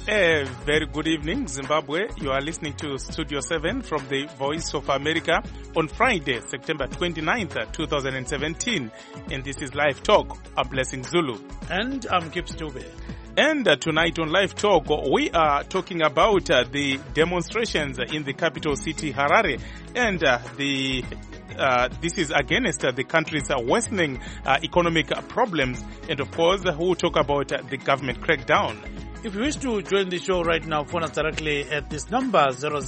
A very good evening, Zimbabwe. You are listening to Studio 7 from the Voice of America on Friday, September 29th, 2017. And this is Live Talk. I'm Blessing Zulu. And I'm Gibbs Dube. And tonight on Live Talk, we are talking about the demonstrations in the capital city, Harare. And this is against the country's worsening economic problems. And of course, we'll talk about the government crackdown. If you wish to join the show right now, phone us directly at this number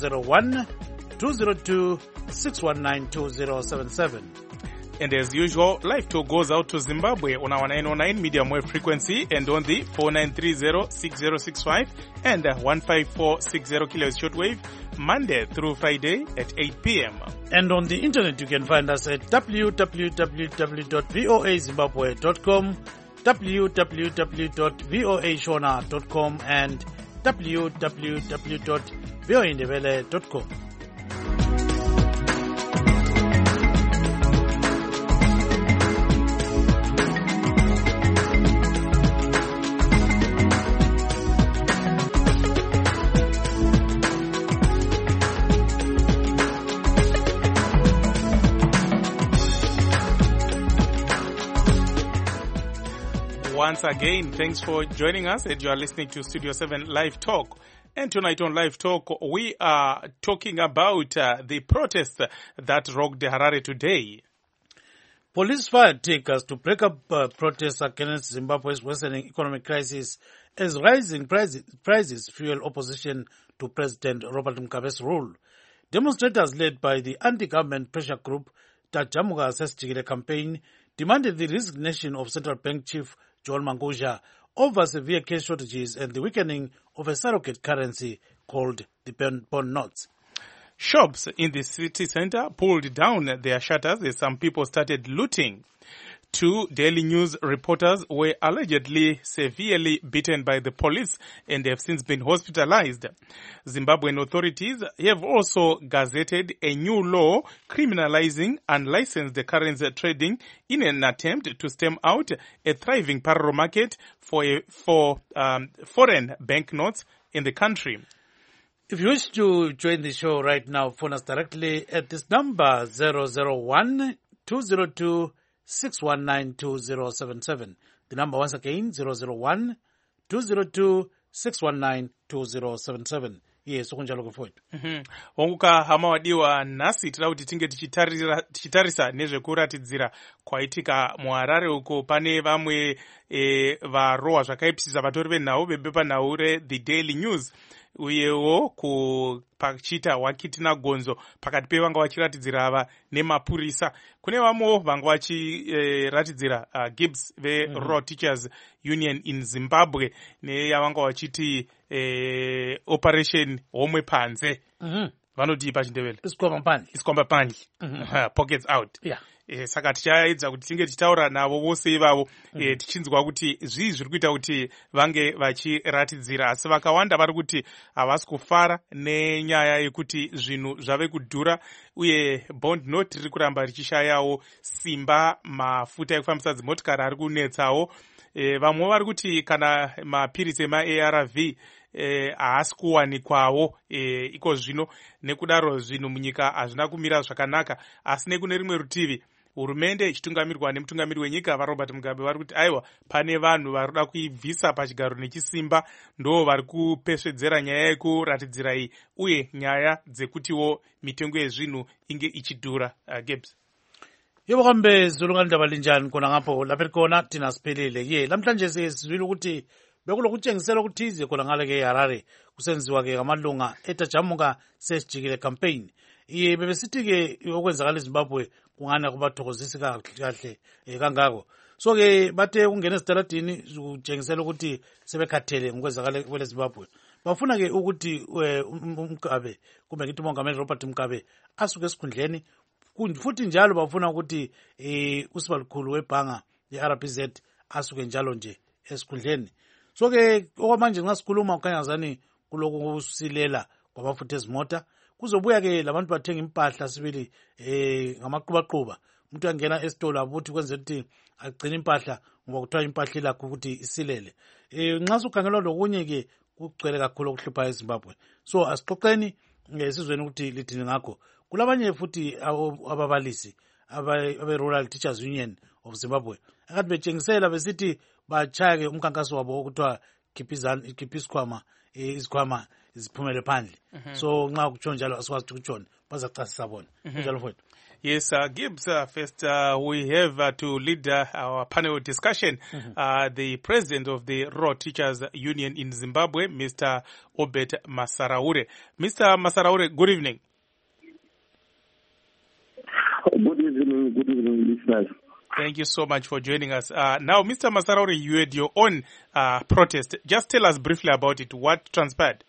001-202-619-2077. And as usual, Live Talk goes out to Zimbabwe on our 909 medium wave frequency and on the 4930-6065 and 15460 kilohertz shortwave, Monday through Friday at 8 p.m. And on the internet, you can find us at www.voazimbabwe.com, www.voashona.com and www.voaindebele.com. Once again, thanks for joining us, and you are listening to Studio 7 Live Talk. And tonight on Live Talk, we are talking about the protests that rocked Harare today. Police fired tear gas to break up protests against Zimbabwe's worsening economic crisis as rising prices fuel opposition to President Robert Mugabe's rule. Demonstrators led by the anti-government pressure group Tajamuga Sesjikile campaign demanded the resignation of Central Bank Chief John Mangosha over severe cash shortages and the weakening of a surrogate currency called the bond notes. Shops in the city center pulled down their shutters as some people started looting. 2 Daily News reporters were allegedly severely beaten by the police and have since been hospitalized. Zimbabwean authorities have also gazetted a new law criminalizing unlicensed currency trading in an attempt to stem out a thriving parallel market for foreign banknotes in the country. If you wish to join the show right now, phone us directly at this number 001-202-619-2077. The number once again, 001-202-619-2077. Yes, ukunjalo kufowethu. Wanguka hama wadiwa nasi tila kuti tinge tichitarisa nezvekuratidzira kwaitika muHarare uko pane vamwe varohwa zvakaipisisa vatori venhau bebepa nhau The Daily News. Uyewo pachita wakitina gonzo pakati pevanga vachiratidzira ava nemapurisa. Kune vamwewo vanga vachiratidzira Gibbs Rural Teachers Union in Zimbabwe neyavanga vachiti Operation Homwe Panze. Vanoti pachindevele iskwamba pani pockets out. Yeah. Saka tichaedza kuti tinge tichitaura navo vose ivavo tichinzwa kuti zvii zviri kuita kuti vange vachiratidzira, asi vakawanda vari kuti havasi kufara nenyaya yekuti zvinhu zvave kudhura uye bond note riri kuramba richishayawo simba, mafuta ekufambisa dzimotikari ari kunetsawo. Vamwe vari kuti kana mapirisi ema-ARV haasi kuwanikwawo iko zvino, nekudaro zvinhu munyika hazvina kumira zvakanaka. Asi nekune rimwe rutivi, hurumende ichitungamirirwa nemutungamiri wenyika vaRobert Mugabe vari kuti aiwa, pane vanhu vari kuda kuibvisa pachigaro nechisimba, ndo vari kupesvedzera nyaya yekuratidzira iyi uye nyaya dzekutiwo mitengo yezvinhu inge ichidhura. Gibbs. Yebo kambe Zulu ndaba linjani kona ngapho lapha khona thina siphelele namhlanje sizwile ukuthi bekulokutshengisela ukuthize khona ngale ke Harare kusenziwa ke ngamalunga eTajamuga Sesjikile campaign. Bebesithi ke okwenzakala eZimbabwe kungana kubathokozisi kahle kangako. So ke bathe ungena esitaladini ukutshengisela ukuthi sebekhathele ngokwenzakala kweleZimbabwe. Bafuna ke ukuthi uMgabe kumbe ngithi uMongameli Robert Mugabe asuke esikhundleni, futhi njalo bafuna ukuthi usibalukhulu webhanga ye-RBZ asuke njalo nje esikhundleni. So ke okwamanje nxa sikhuluma kukhanya ngazani kulokusilela kwabafutha ezimota, kuzobuya ke labantu bathenga impahla sibili ngamaqubaqhuba. Umuntu angena esitolo abuthi kwenzela ukuthi agcine impahla ngoba kuthiwa impahla ilakho ukuthi isilele. Nxa sukhangelwa lokunye ke kugcwele kakhulu okuhlupha eZimbabwe. So asixoxeni sizweni ukuthi lithini ngakho. Kulabanye futhi ababalisi abe-Rural Teachers Union of Zimbabwe akade betshengisela besithi bachayeke umkhankaso wabo okuthiwa khipha izikhwama ziphumele phandle. So nxa kutsho njalo asikwazi ukuthi kutshoni bazacasisa bona. Kunjalo mfowethu. Yes, Gibbs, first we have to lead our panel discussion. The president of the Rural Teachers Union in Zimbabwe, Mr. Obed Masaraure. Mr. Masaraure, good evening. Good evening, listeners. Thank you so much for joining us. Now, Mr. Masaraure, you had your own protest. Just tell us briefly about it. What transpired?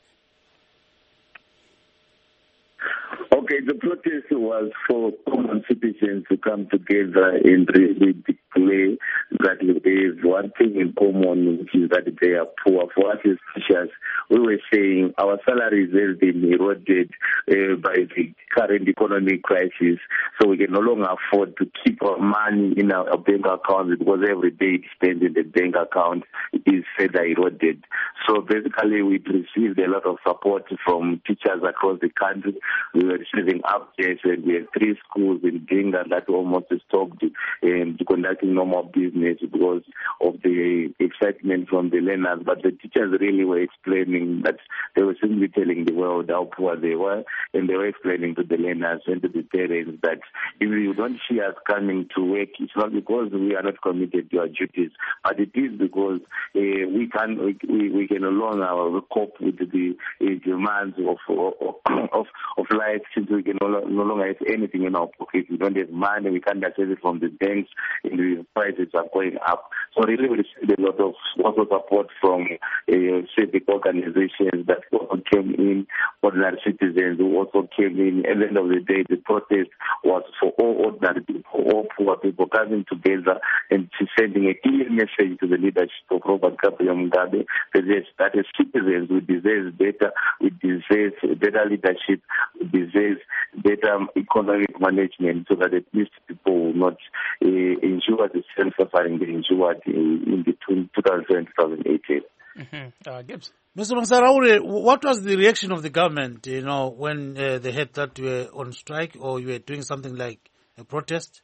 Okay, the protest was for common citizens to come together and really declare that there is one thing in common, which is that they are poor. For us as teachers, we were saying our salaries have been eroded by the current economic crisis, so we can no longer afford to keep our money in our bank accounts because every day it's spent in the bank account is further eroded. So basically, we received a lot of support from teachers across the country. We were receiving updates, and we had 3 schools in Dinga that almost stopped conducting normal business because of the excitement from the learners. But the teachers really were explaining that they were simply telling the world how poor they were, and they were explaining to the learners and to the parents that if you don't see us coming to work, it's not because we are not committed to our duties, but it is because we can no longer cope with the demands of life, since we can no longer have anything in our pocket. We don't have money, we can't access it from the banks, and the prices are going up. So really we received a lot of also support from civic organizations that also came in, ordinary citizens who also came in. At the end of the day, the protest was for all ordinary people, all poor people coming together and sending a clear message to the leadership of Robert Gabriel Mugabe that as citizens we deserve better, we deserve better leadership, we deserve better economic management, so that at least people will not endure the same suffering they endured in between 2007 and 2018. Gibbs. Mr. Masaraure, what was the reaction of the government, when they heard that you were on strike or you were doing something like a protest?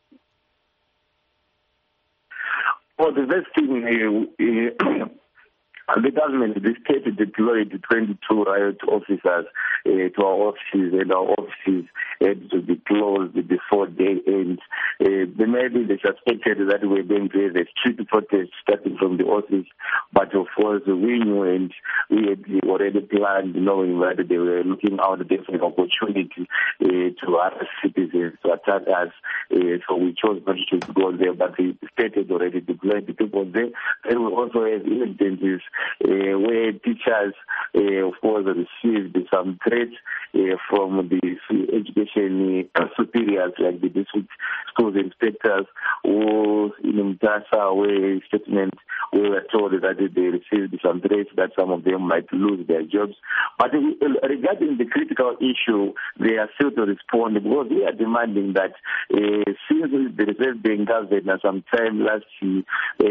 Well, the first thing, the government, the state deployed 22 riot officers to our offices, and our offices had to be closed before day end. Maybe they suspected that we were going to have a street protest starting from the office, but of course we knew, and we had already planned, knowing that they were looking out there for an opportunity to harass citizens, to attack us. So we chose not to go there, but the state had already deployed the people there. And we also have incidences where teachers, of course, received some threats from the education superiors, like the district schools inspectors, who in Mtasa, where statement we were told that they received some threats that some of them might lose their jobs. But regarding the critical issue, they are still to respond, because we are demanding that since the Reserve Bank government sometime last year,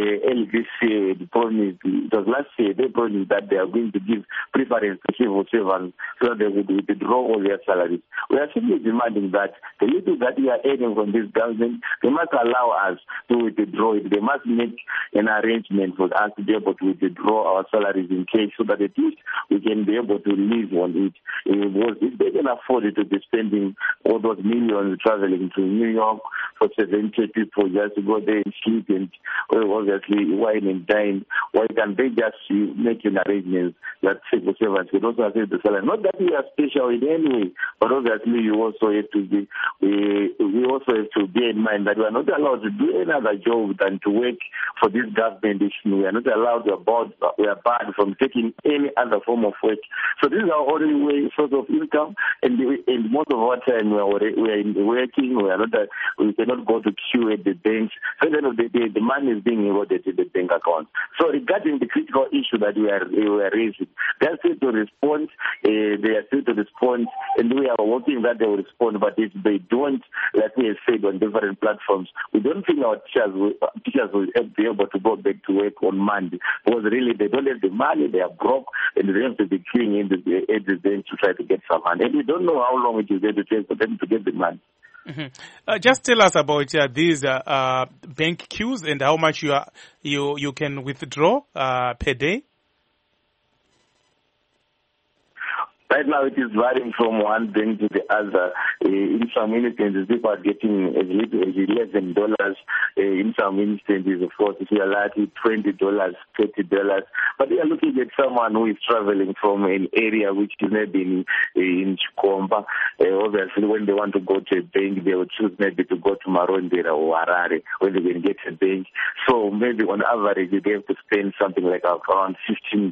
LDC promised, it was last year, they promised that they are going to give preference to civil servants so that they would withdraw all their salaries. We are simply demanding that the little that we are earning from this government, they must allow us to withdraw it. They must make an arrangement for us to be able to withdraw our salaries in case, so that at least we can be able to live on it. Because if they can afford it, to be spending all those millions traveling to New York for 70 people just to go there and sleep and obviously wine and dine, why can't they just make an arrangement that civil servants can also access the salary? Not that we are special in any way, but obviously you also have to be, we also have to bear in mind that we are not allowed to do any other job than to work for this government. We are not allowed to we are barred from taking any other form of work. So this is our only way, source of income, and most of our time we are working. We cannot go to queue at the banks. So at the end of the day, the money is being eroded in the bank accounts. So regarding the critical issue that we are raising, they are still to respond. And we are hoping that they will respond. But if they don't, like we have said on different platforms, we don't think our teachers will be able to go back to work on Monday, because really they don't have the money, they are broke, and they have to be queuing in the bank to try to get some money. And we don't know how long it is going to take for them to get the money. Mm-hmm. Just tell us about these bank queues and how much you can withdraw per day. Right now, it is varying from one bank to the other. In some instances, people are getting as little as $11. In some instances, of course, if you are lucky, $20, $30. But we are looking at someone who is traveling from an area which is maybe in Chikomba. Obviously, when they want to go to a bank, they will choose maybe to go to Marondera or Harare when they can get a bank. So maybe on average, they have to spend something like around $15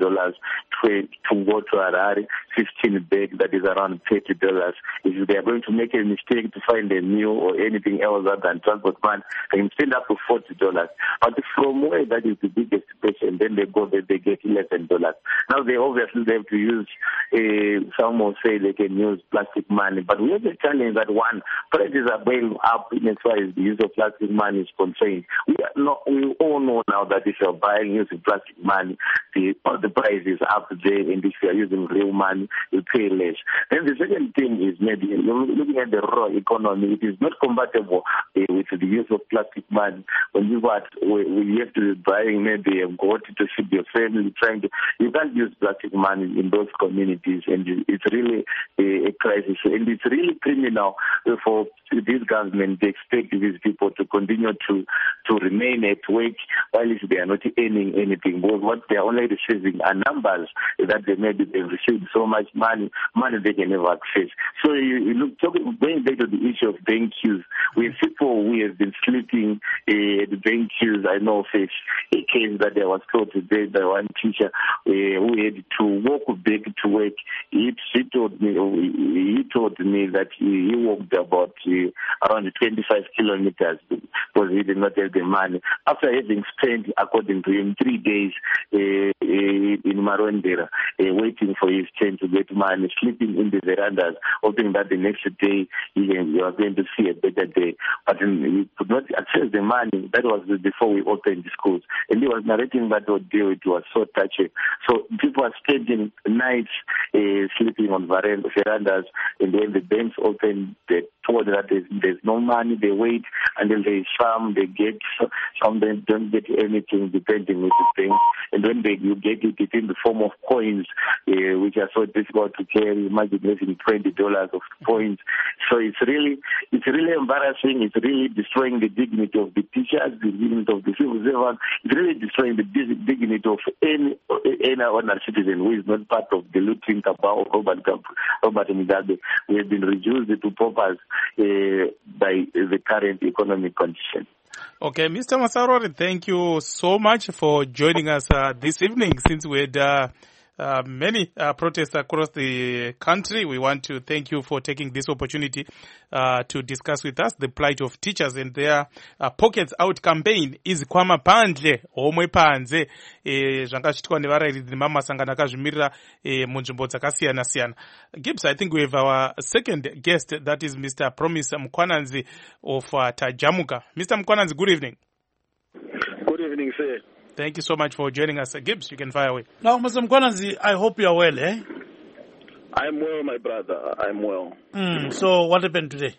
to go to Harare, 15 bag, that is around $30. If they are going to make a mistake to find a meal or anything else other than transport money, they can spend up to $40. But from where that is the biggest question, then they go there, they get $11. Now they obviously have to use, some will say they can use plastic money, but we have a challenge that one, prices are going up as far as the use of plastic money is concerned. We all know now that if you're buying using plastic money, the price is up there, and if you're using real money, you pay less. Then the second thing is maybe looking at the raw economy, it is not compatible with the use of plastic money. When you have to be buying maybe a goat to feed your family, you can't use plastic money in those communities, and it's really a crisis. And it's really criminal for this government. They expect these people to continue to remain at work while they are not earning anything. But what they are only receiving are numbers that they've received so much money they can never access. So you look, going back to the issue of bank queues, we have people who have been sleeping at the bank queues. I know of a case that I was told today by one teacher who had to walk back to work. He told me that he walked about around 25 kilometers because he did not have the money. After having spent, according to him, 3 days in Marondera, waiting for his turn to get money, sleeping in the verandas, hoping that the next day he was going to see a better day. But he could not access the money. That was before we opened the schools. And he was narrating that ordeal. It was so touching. So people are spending nights sleeping on verandas, and when the banks open, they told that there's no money. They wait until they get some, they don't get anything depending with the bank. And when you get it, it's in the form of coins, which are so difficult to carry. Imagine losing $20 of coins. So it's really embarrassing. It's really destroying the dignity of the teachers, the dignity of the civil servants. It's really destroying the dignity of any ordinary citizen who is not part of the looting cabal of Robert Mugabe. We have been reduced to paupers by the current economic condition. Okay, Mr. Masarori, thank you so much for joining us this evening. Since we had many protests across the country, we want to thank you for taking this opportunity to discuss with us the plight of teachers and their Pockets Out campaign. Izikwama pandle homwe panze zvanga zviitwa nevarairidzi nemamasangano akazvimirira munzvimbo dzakasiyana siyana. Gibbs, I think we have our second guest, that is Mr. Promise Mkwananzi of Tajamuka. Mr. Mkwananzi, good evening. Good evening, sir. Thank you so much for joining us. Gibbs, you can fire away. Now, Mr. Mkwananzi, I hope you are well, eh? I'm well, my brother. I'm well. So what happened today?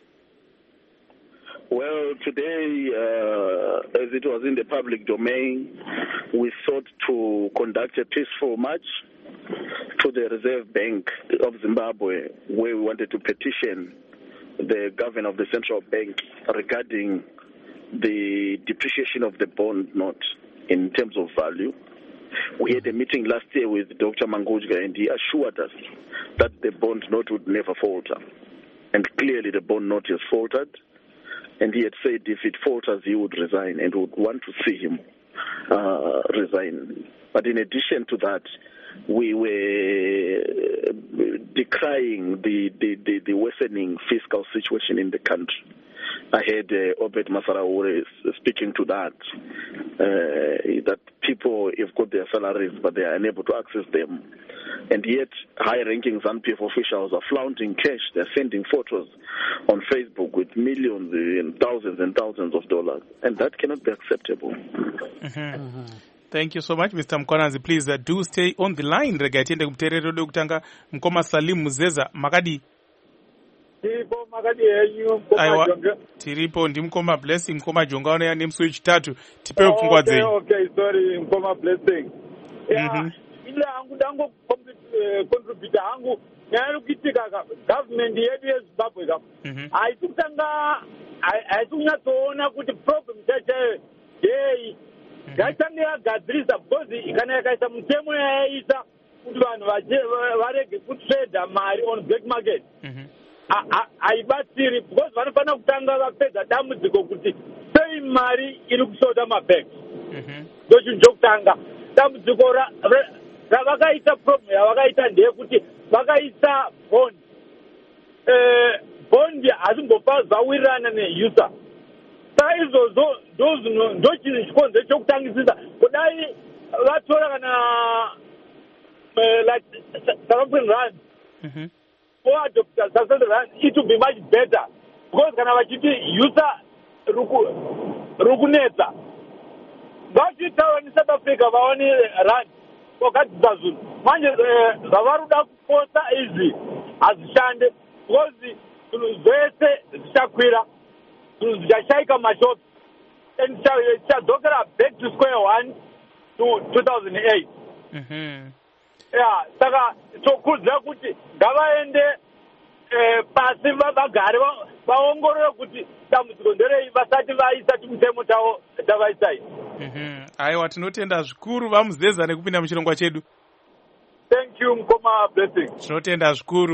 Well, today, as it was in the public domain, we sought to conduct a peaceful march to the Reserve Bank of Zimbabwe, where we wanted to petition the governor of the central bank regarding the depreciation of the bond note in terms of value. We had a meeting last year with Dr. Mangojga, and he assured us that the bond note would never falter. And clearly the bond note has faltered, and he had said if it falters, he would resign and would want to see him resign. But in addition to that, we were decrying the worsening fiscal situation in the country. I heard Obed Masaraure speaking to that people have got their salaries, but they are unable to access them. And yet, high-ranking ZANU-PF officials are flaunting cash. They're sending photos on Facebook with millions and thousands of dollars. And that cannot be acceptable. Thank you so much, Mr. Mkwananzi. Please do stay on the line. Rega tiende kumterero dokutanga Mkoma Salim Muzeza makadi. Tiripo makadi yenyu Mkoma Jonga. Tiripo ndi Mkoma Blessing Mkoma Jonga ona ya switch tatu. Tipewe kufungwa zei. Okay, sorry Mkoma Blessing. Yeah, ile hangu dango contribute hangu nyari kuitika government yedu yeZimbabwe ka. Aitukutanga aitunyatsoona kuti problem chache yei. Gachanga yagadzirisa because kana yakaisa mutemo yaisa kuti vanhu varege kutrade mari on black market. Aibatsiri because vanofana kutanga vapedza dambudziko kuti sei mari iri kusota mabank. Ndochinhu chokutanga dambudziko ravakaita problem yavakaita ndeyekuti vakaisa bond. Bond hazimbopa zvawirirana neuser. Saka izvozvo ndochinhu chikonzo chokutangisisa kudai vatora kana like South African rand or adopt South African rand, it will be much better because kana vachiti user rukunetsa vachitaura neSouth Africa vaone rand wakadzidza zvinhu manje zvavaruda kuposa izvi hazvishande because zvinhu zvese zvichakwira zvinhu zvichashaika mashopi and zvichadzokera back to square one to 2008. Yeah, saka tokurudzira kuti ngavaende pasi vagare vaongorore kuti dambudziko nderei vasati vaisa chimutemo chavo chavaisai. Aiwa, tinotenda zvikuru vaMuzeza nekupinda muchirongwa chedu. Thank you Mkoma Blessing. Tinotenda zvikuru.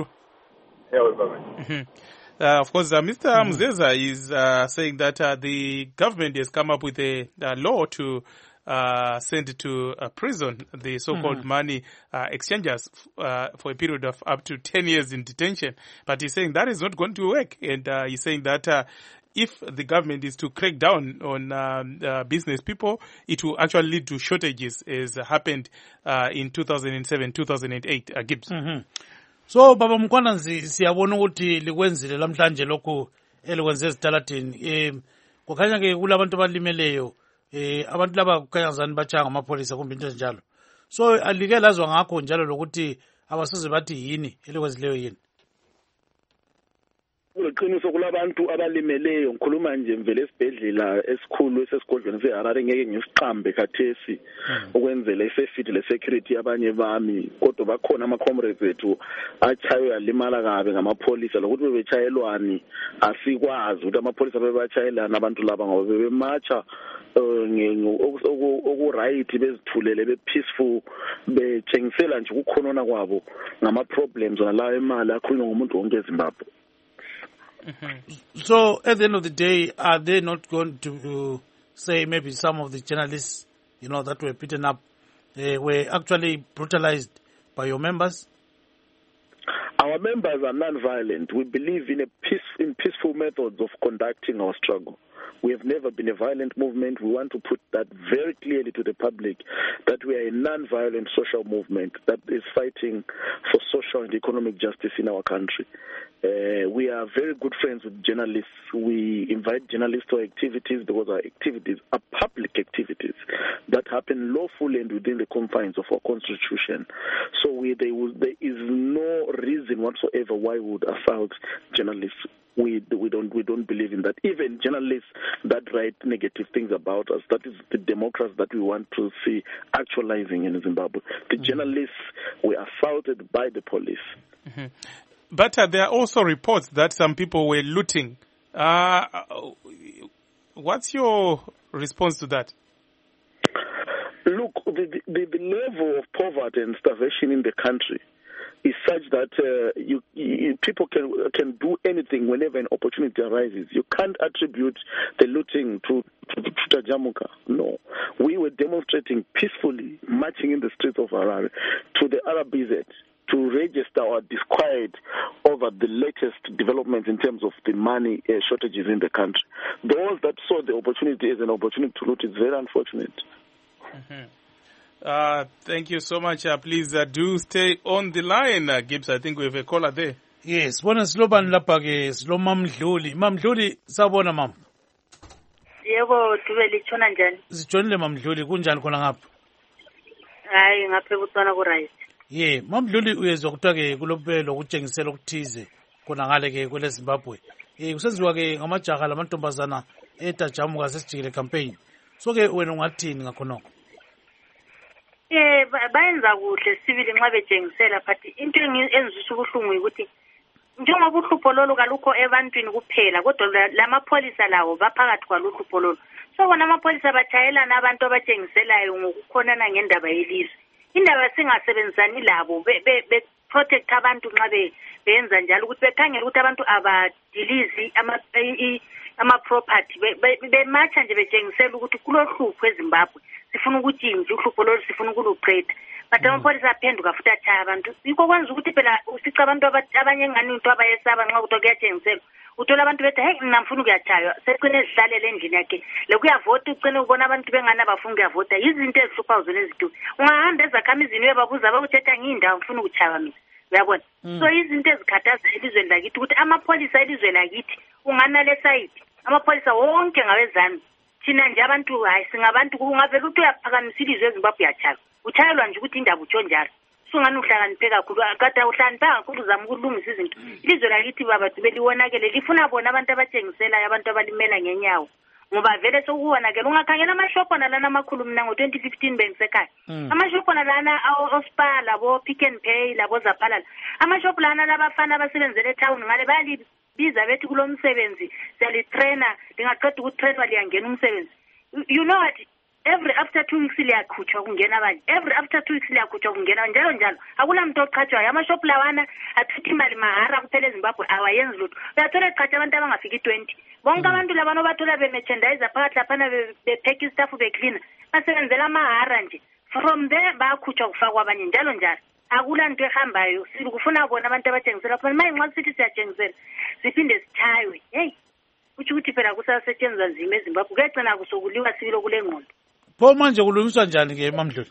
Of course, Mr. Muzeza is saying that the government has come up with a law to send to prison the so-called money exchangers for a period of up to 10 years in detention. But he's saying that is not going to work. And he's saying that if the government is to crack down on business people, it will actually lead to shortages as happened in 2007, 2008. Gibbs. So Baba Mkwananzi siyabona ukuthi likwenzile lamhlanje lokho elikwenze ezitaladini kukhanya ke kulabantu abalimeleyo abantu laba kukhanya zani bachanga amapolisa kumbe into njalo. So alike lazwa ngakho njalo lokuthi abasize bathi yini elikwenzileyo yini. Uqiniso kulabantu abalimeleyo ngikhuluma nje mvele esibhedlela esikhulu esesigodlweni seHarare ngeke ngisiqambe khathesi ukwenzela isafety lesecurity abanye bami kodwa bakhona ama-comrades ethu achaywe alimala kabe ngamapolisa lokuthi bebechayelwani asikwazi ukuthi amapolisa bebachayelana abantu laba ngoba bebematsha okuright bezithulele be-peaceful betshengisela nje ukukhonona kwabo ngama-problems wona lawo emali akhulunywa ngumuntu wonke eZimbabwe. So at the end of the day, are they not going to say maybe some of the journalists, that were beaten up, were actually brutalized by your members? Our members are non-violent. We believe in peaceful methods of conducting our struggle. We have never been a violent movement. We want to put that very clearly to the public that we are a non-violent social movement that is fighting for social and economic justice in our country. We are very good friends with journalists. We invite journalists to our activities because our activities are public activities that happen lawfully and within the confines of our constitution. So there is no reason whatsoever why we would assault journalists. We don't believe in that. Even journalists that write negative things about us, that is the democracy that we want to see actualizing in Zimbabwe. The journalists were assaulted by the police. But there are also reports that some people were looting. What's your response to that? Look, the level of poverty and starvation in the country is such that people can do anything whenever an opportunity arises. You can't attribute the looting to Tajamuka. No. We were demonstrating peacefully, marching in the streets of Harare to the RBZ to register our disquiet over the latest developments in terms of the money shortages in the country. Those that saw the opportunity as an opportunity to loot is very unfortunate. Thank you so much. Please do stay on the line, Gibbs. I think we have a caller there. Yes, bona silobani lapha ke silo Mamdluli. Mamdluli sabona mama. Yebo, Dube litshona njani? Sijonile Mamdluli kunjani khona ngapha? Hayi ngapha eBotswana ku right. Yeah, Mamdluli uyezwa kuthiwa ke kulobelo kutshengisela ukuthize khona ngale ke kwele Zimbabwe. Kusenziwa ke ngamajaha lamantombazana eTajamuka sesijikile campaign. So ke wena ungathini ngakhonoko? Bayenza kuhle sibili nxa betshengisela but into engizwisa ubuhlungu ukuthi njengoba uhlupho lolu kalukho ebantwini kuphela kodwa lamapholisa lawo baphakathi kwaluhlupho lolu. So bona amapholisa batshayelana abantu abatshengiselayo ngokukhonana ngendaba yelizwe. Indaba singasebenzisani labo be-protect abantu nxa benza njalo ukuthi bekhangele ukuthi abantu abadilizi ama-property bematsha nje betshengisela ukuthi kulohlupho eZimbabwe sifuna ukutshintsha uhlupho lolu sifuna ukuluqeda but amapholisa aphenduka futhi atshaya abantu yikho kwenza ukuthi phela usica abantu abanye engani into abayesaba nxa kuthiwa kuyatshengiselwa uthola abantu bethi heyi mina ngifuna ukuyatshaywa secine ezihlalele endlini yakhe lokuyavota ucine ubona abantu bengani abafuna ukuyavota yizinto ezihluphayo zona eziduku ungahamba ezakhamizini uyebabuza bakuthetha ngiyindawo ngifuna ukutshaywa mina uyabona so izinto ezikhathaza elizweni lakithi ukuthi amapholisa elizwe lakithi unganale sayidi amapholisa wonke ngawezami thina nje abantu hayi singabantu kungavela ukuthi uyaphakamisa ilizwe eZimbabwe uyatshaywa utshayelwa nje ukuthi indaba utsho njalo sungani uhlakaniphe kakhulu kade uhlakaniphe kakhulu uzama ukulungisa izinto ilizwe lakithi baba beliwonakele lifuna bona abantu abatshengiselayo abantu abalimela ngenyawo ngoba vele sokuwonakele ungakhangela amashopho nalana amakhulu mina ngo-2015 bengisekhaya amashopho nalana oSpar labo Pick n Pay labo Zaphalala amashopho lana labafana abasebenzele etown ngale bayalibiza bethi kulo msebenzi siyalitrainer lingaqeda ukutrainwa liyangena umsebenzi you know what after 2 weeks liyakhutshwa kungena abanye after 2 weeks liyakhutshwa kungena njalo njalo akunamuntu oqhatshwayo amashophu lawana athatha imali mahara kuphela eZimbabwe awayenzi lutho uyathola eqhatsha abantu abangafiki 20 bonke abantu labana bathola bemerchandise phakathi laphana bepheka istaff becleaner basebenzela amahara nje from there bayakhutshwa kufakwa abanye njalo njalo akula nto ehambayo sikufuna bona abantu abatshengisela phela maye nxa sithi siyatshengisela siphinde sithaywe hey uthi ukuthi phela kusasetshenzwa nzima eZimbabwe kuyagcina kusokuliwa sibilo kule ngqondo pho manje kulungiswa njani ke Mamdluli?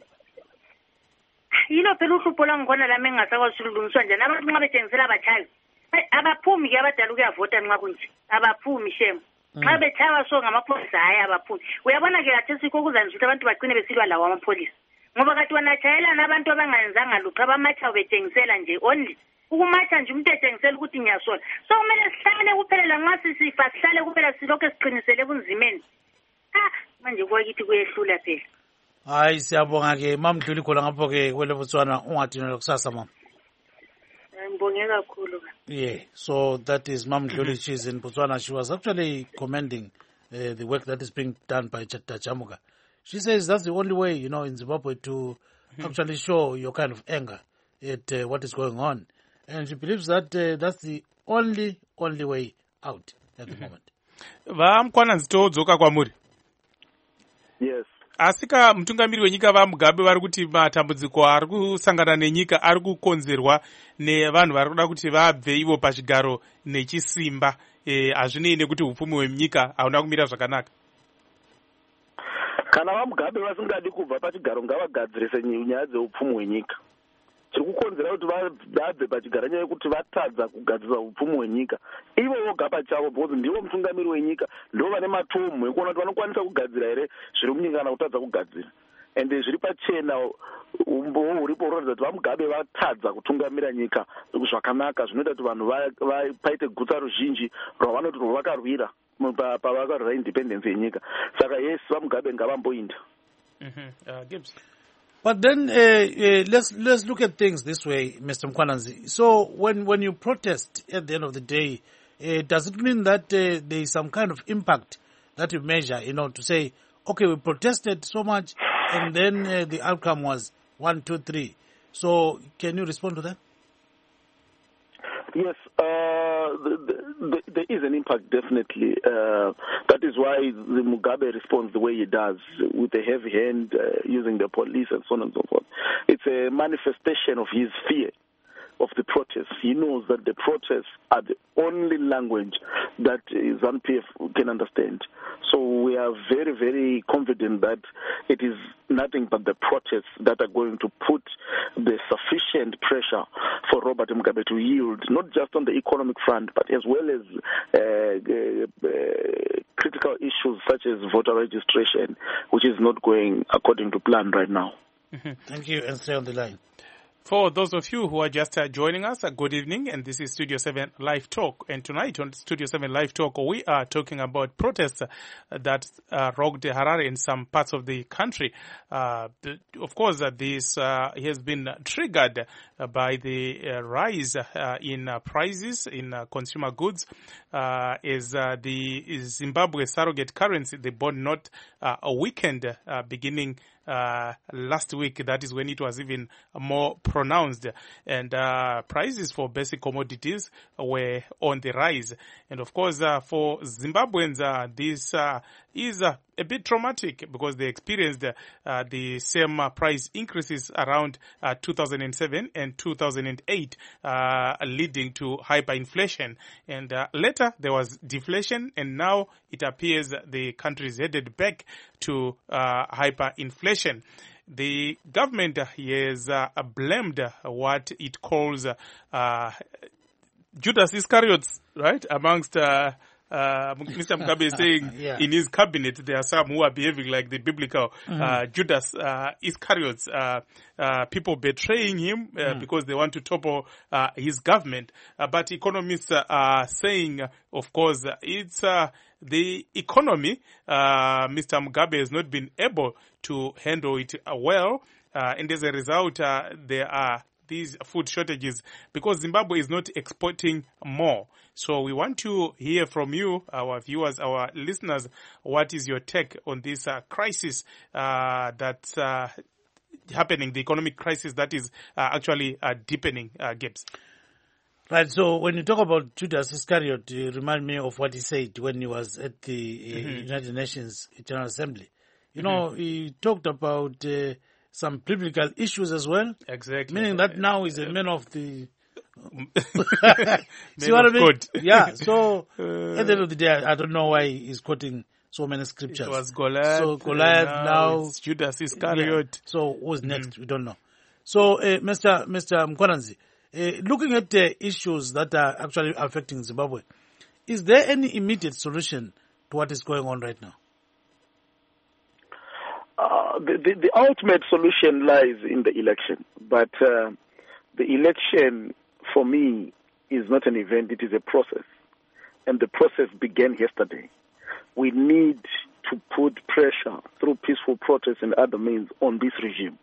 Yilo phela uhlupho langkhona lami engasakwazi ukulungiswa njani abantu nxa betshengisela abatshayi abaphumi ke abadala ukuyavota nxa kunje abaphumi shame nxa betshaywa so ngamapholisa hayi abaphumi uyabona ke kathi sikho kuzanjisa ukuthi abantu bagcine besilwa lawo amapholisa ngoba kati wanatshayelana abantu abangayenzanga lutho abamatsha betshengisela nje only ukumatsha nje umuntu etshengisela ukuthi ngiyasola so kumele sihlale kuphela nxa sisifa sihlale kuphela silokho siqinisele ebunzimeni manje kwakithi kuyehlula phela hayi siyabonga ke Mamdluli khona ngapho ke kwele Botswana ungadinela kusasa mama ngibonge kakhulu yeah so that is Mamdluli she's in Botswana. She was actually commending the work that is being done by Tajamuka. She says that's the only way, you know, in Zimbabwe to actually show your kind of anger at what is going on, and she believes that that's the only way out at the moment. Vamkwana nzitodzoka kwamuri. Yes. Asika mutungamiri wenyika vaMugabe vari kuti matambudziko ari kusangana nenyika ari kukonzerwa nevanhu vari kuda kuti vabve ivo pachigaro nechisimba. Hazvinei nekuti upfumi hwenyika hauna kumira zvakanaka. Kana vaMugabe vasingadi kubva pachigaro ngavagadzirise nyaya dzeupfumi hwenyika. Chiri kukonzera kuti vabve pachigaro nyaya yekuti vatadza kugadzirisa upfumi hwenyika ivo voga pachavo because ndivo mutungamiri wenyika ndo vane matomu ekuona kuti vanokwanisa kugadzira here zviri munyika kana kutadza kugadzira ende zviri pachena umbowo huripo hunoratidza kuti vaMugabe vatadza kutungamira nyika zvakanaka zvinoita kuti vanhu paite gutsa ruzhinji rwavanoti rwavakarwira pavakarwira independence yenyika saka yes vaMugabe ngavamboinda. Gibbs. But then let's look at things this way, Mr. Mkwananzi. So when you protest at the end of the day, does it mean that there is some kind of impact that you measure, you know, to say, okay, we protested so much and then the outcome was 1, 2, 3. So can you respond to that? Yes, there is an impact, definitely. That is why the Mugabe responds the way he does, with a heavy hand, using the police and so on and so forth. It's a manifestation of his fear of the protests. He knows that the protests are the only language that ZANU-PF can understand. So we are very, very confident that it is nothing but the protests that are going to put the sufficient pressure for Robert Mugabe to yield, not just on the economic front, but as well as critical issues such as voter registration, which is not going according to plan right now. Thank you, and stay on the line. For those of you who are just joining us, good evening, and this is Studio 7 Live Talk. And tonight on Studio 7 Live Talk, we are talking about protests that rocked Harare in some parts of the country. Of course, this has been triggered by the rise in prices in consumer goods, as the Zimbabwe surrogate currency, the bond note, weakened beginning last week. That is when it was even more pronounced, and prices for basic commodities were on the rise. And of course, for Zimbabweans, this is a bit traumatic because they experienced the same price increases around 2007 and 2008, leading to hyperinflation. And later there was deflation, and now it appears the country is headed back to hyperinflation. The government has blamed what it calls Judas Iscariot, right, amongst Mr. Mugabe is saying in his cabinet there are some who are behaving like the biblical Judas Iscariot, people betraying him because they want to topple his government. But economists are saying, of course, it's the economy. Mr. Mugabe has not been able to handle it well, and as a result, there are these food shortages because Zimbabwe is not exporting more. So we want to hear from you, our viewers, our listeners. What is your take on this crisis that's happening, the economic crisis that is actually deepening, Gibbs? Right, so when you talk about Judas Iscariot, you remind me of what he said when he was at the United Nations General Assembly. You know, he talked about some biblical issues as well. Exactly. Meaning that now he's a man of the... See what I mean? God. Yeah, so at the end of the day, I don't know why he's quoting so many scriptures. It was Goliath. So Goliath now it's Judas Iscariot. Yeah. So who's next? We don't know. So Mr. Mkwananzi, looking at the issues that are actually affecting Zimbabwe, is there any immediate solution to what is going on right now? The ultimate solution lies in the election, but the election, for me, is not an event, it is a process, and the process began yesterday. We need to put pressure through peaceful protests and other means on this regime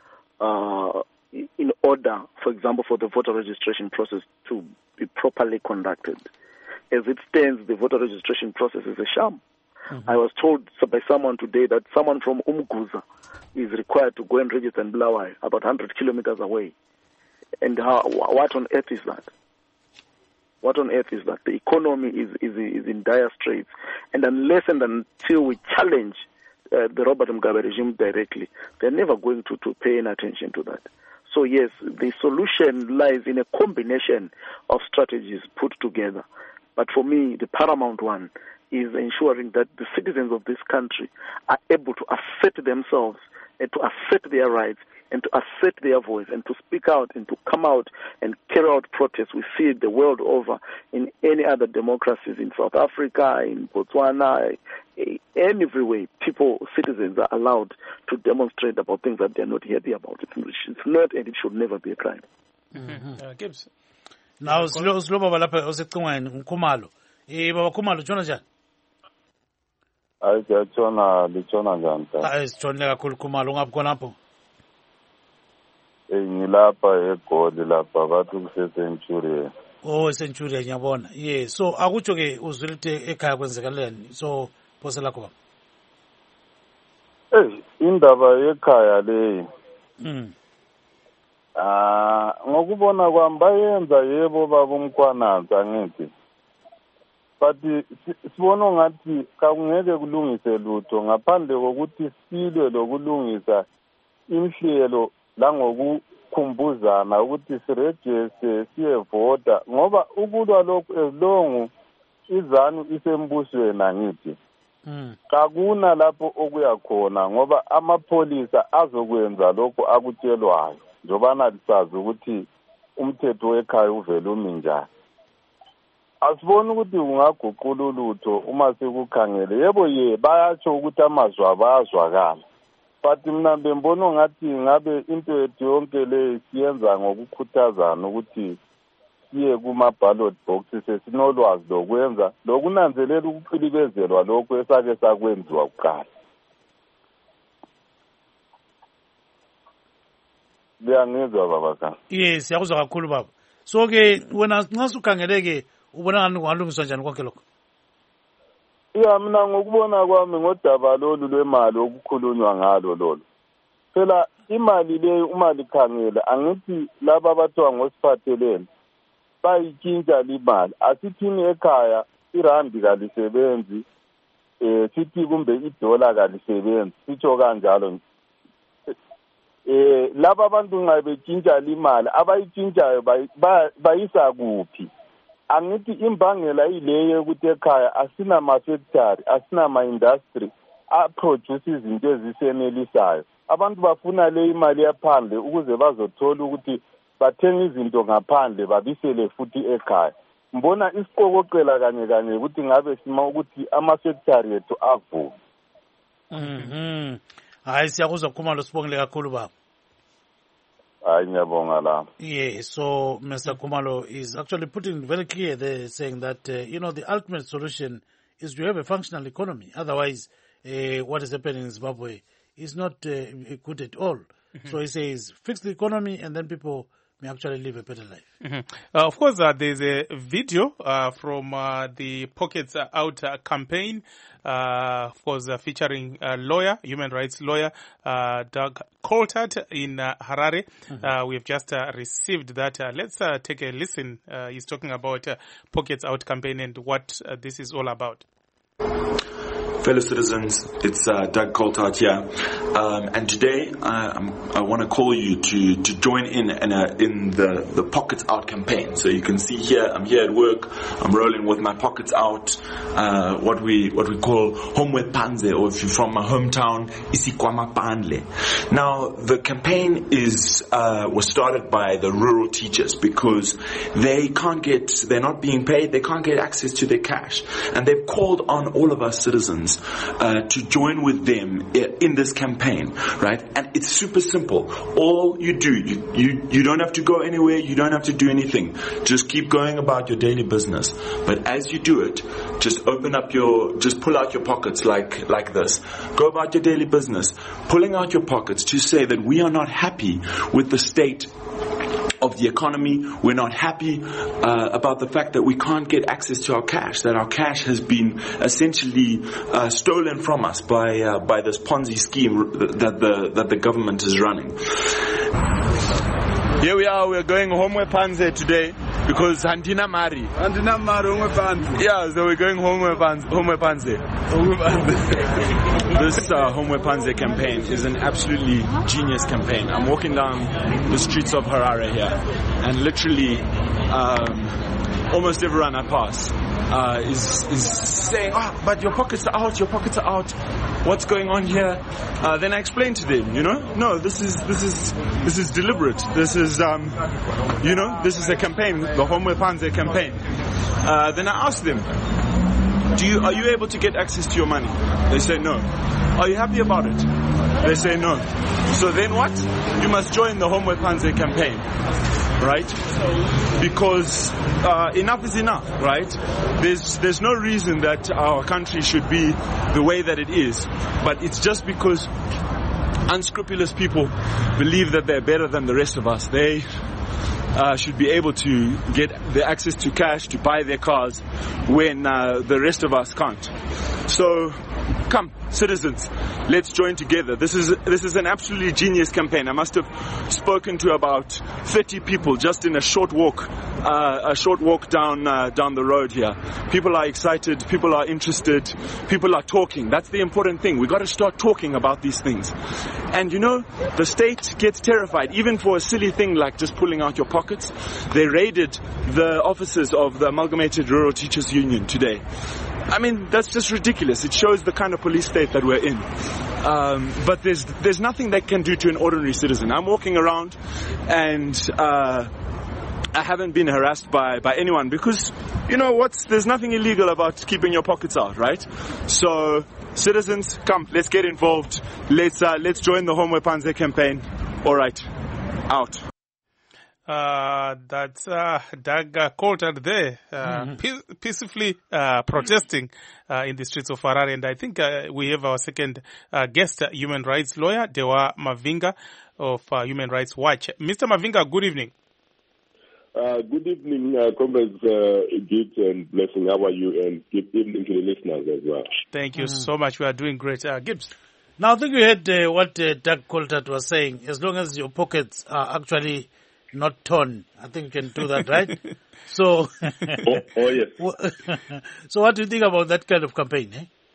in order, for example, for the voter registration process to be properly conducted. As it stands, the voter registration process is a sham. I was told by someone today that someone from Umguza is required to go and register in Bulawayo, about 100 kilometers away. And what on earth is that? What on earth is that? The economy is in dire straits. And unless and until we challenge the Robert Mugabe regime directly, they're never going to pay any attention to that. So yes, the solution lies in a combination of strategies put together. But for me, the paramount one is ensuring that the citizens of this country are able to assert themselves and to assert their rights and to assert their voice and to speak out and to come out and carry out protests. We see it the world over in any other democracies, in South Africa, in Botswana, every way, citizens are allowed to demonstrate about things that they're not happy about. It's not, and it should never be a crime. Gibbs. Now, slow baba lapha osecingweni uNkhumalo. Baba Khumalo tshona njani? Hayi litshona njani ta? Hayi sitshonile kakhulu Khumalo, ungabi khonapho? Ngilapha eGoli lapha bathi kuse-Centurion. Oh, Centurion ngiyabona. Yeah, so akutsho ke uzwile ukuthi ekhaya kwenzekalani. So phose lakho baba. Indaba yekhaya leyi. Ngokubona kwami bayenza yebo baba uMkhwananzi angithi. But sibona ngathi kakungeke kulungise lutho ngaphandle kokuthi silwe lokulungisa inhlelo ukukhumbuzana ukuthi sirejiste siyevota ngoba ukulwa lokhu ezilongu izanu isembusweni angithi kakuna lapho okuya khona ngoba amapholisa azokwenza lokho akutshelwayo njobana lisazi ukuthi umthetho wekhaya uvela umi njani. Asiboni ukuthi kungaguqula ulutho uma sekukhangele yebo bayatsho ukuthi amazwi abazwakala but mina bembona ngathi ngabe into yethu yonke le siyenza ngokukhuthazana ukuthi siye kuma-ballot boxes sesinolwazi lokwenza lokunanzelela ukuqilibezelwa lokho esake sakwenziwa kuqala. Liyangizwa baba ka? Yes, siyakuzwa kakhulu baba. So ke wena nxa sukhangeleke ubona ngani kungalungiswa njani konke lokho? Ya mina ngokubona kwami ngodaba lolu lwemali okukhulunywa ngalo lolu. Phela imali leyo uma likhangela angithi laba abathiwa ngosiphathelene bayitshintsha imali. Asithini ekhaya irandi kalisebenzi sithi kumbe idola kalisebenzi sitsho kanjalo. Laba abantu nxa betshintsha imali abayitshintshayo bayisa kuphi? Angithi imbangela ileyo ukuthi ekhaya asinama-factory asinama-industry aproduce izinto ezisenelisayo. Abantu bafuna le imali yaphandle ukuze bazothola ukuthi bathenga izinto ngaphandle babisele futhi ekhaya. Mbona isiqokoqela kanye ukuthi ngabe sima ukuthi ama-factory ethu avume. Hayi siyakuzwa Khumalo sibongile kakhulu baba. Yeah, so Mr. Khumalo is actually putting very clear there, saying that, the ultimate solution is to have a functional economy. Otherwise, what is happening in Zimbabwe is not good at all. So he says, fix the economy and then people may actually live a better life. Of course, there's a video from the Pockets Out campaign, of course, featuring a lawyer, human rights lawyer, Doug Coulthard in Harare. We have just received that. Let's take a listen. He's talking about Pockets Out campaign and what this is all about. Fellow citizens, it's Doug Coulthard here, and today I want to call you to join in the Pockets Out campaign. So you can see here, I'm here at work, I'm rolling with my pockets out, what we call Homwe Panze, or if you're from my hometown, Isikwama Panle. Now the campaign was started by the rural teachers because they're not being paid, they can't get access to their cash, and they've called on all of us citizens to join with them in this campaign, right? And it's super simple. All you do, you don't have to go anywhere, you don't have to do anything. Just keep going about your daily business. But as you do it, just pull out your pockets like this. Go about your daily business, pulling out your pockets to say that we are not happy with the state of the economy. We're not happy about the fact that we can't get access to our cash, that our cash has been essentially stolen from us by this Ponzi scheme that the government is running. Here we are, we're going Homwe Panze today because Handina Mari. Homwe Panze. Yeah, so we're going Homwe Panze. This Homwe Panze campaign is an absolutely genius campaign. I'm walking down the streets of Harare here, and literally almost everyone I pass is saying, but your pockets are out, what's going on here? Then I explain to them, no, this is deliberate. This is this is a campaign, the Homwe Panze campaign. Then I ask them, are you able to get access to your money? They say no. Are you happy about it? They say no. So then what? You must join the Homwe Panze campaign, right? Because enough is enough, right? There's no reason that our country should be the way that it is, but it's just because unscrupulous people believe that they're better than the rest of us. They should be able to get the access to cash to buy their cars when the rest of us can't. So Come, citizens, let's join together. This is an absolutely genius campaign. I must have spoken to about 30 people just in a short walk down the road here. People are excited, people are interested, people are talking. That's the important thing. We got to start talking about these things. And you know, the state gets terrified, even for a silly thing like just pulling out your pockets. They raided the offices of the Amalgamated Rural Teachers Union today. I mean, that's just ridiculous. It shows the kind of police state that we're in. But there's nothing they can do to an ordinary citizen. I'm walking around and I haven't been harassed by anyone because, you know, there's nothing illegal about keeping your pockets out, right? So, citizens, come, let's get involved. Let's join the Home Wepanze campaign. All right, out. That's Doug Coulthard there, peacefully protesting in the streets of Harare. And I think we have our second guest, human rights lawyer, Dewa Mavinga of Human Rights Watch. Mr. Mavinga, good evening. Good evening, comrades Git and Blessing. How are you? And good evening to the listeners as well. Thank you so much. We are doing great. Gibbs. Now, I think you heard what Doug Coulthard was saying. As long as your pockets are actually not torn, I think you can do that, right? So, oh yes. So what do you think about that kind of campaign?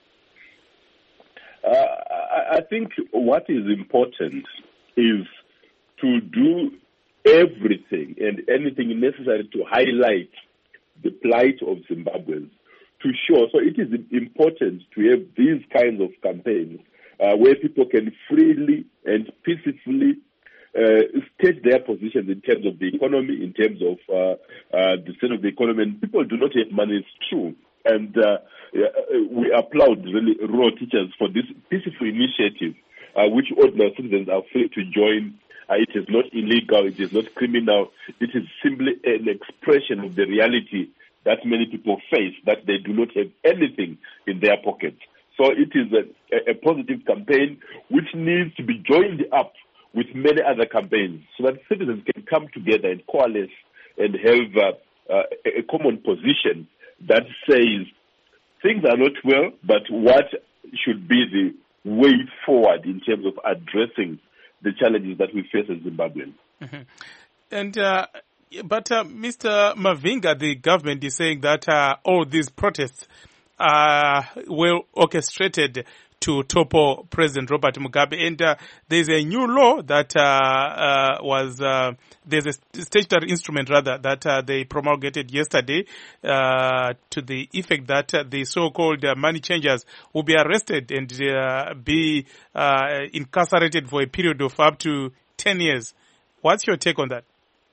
I think what is important is to do everything and anything necessary to highlight the plight of Zimbabweans, to show. So it is important to have these kinds of campaigns where people can freely and peacefully state their positions in terms of the economy, in terms of the state of the economy. And people do not have money, it's true. And we applaud really rural teachers for this peaceful initiative, which ordinary citizens are free to join. It is not illegal, it is not criminal, it is simply an expression of the reality that many people face, that they do not have anything in their pockets. So it is a positive campaign which needs to be joined up with many other campaigns so that citizens can come together and coalesce and have a common position that says things are not well, but what should be the way forward in terms of addressing the challenges that we face as Zimbabweans. Mm-hmm. And but Mr. Mavinga, the government is saying that all these protests were orchestrated to topple President Robert Mugabe, and there's a new law that there's a statutory instrument rather that they promulgated yesterday to the effect that the so-called money changers will be arrested and be incarcerated for a period of up to 10 years. What's your take on that?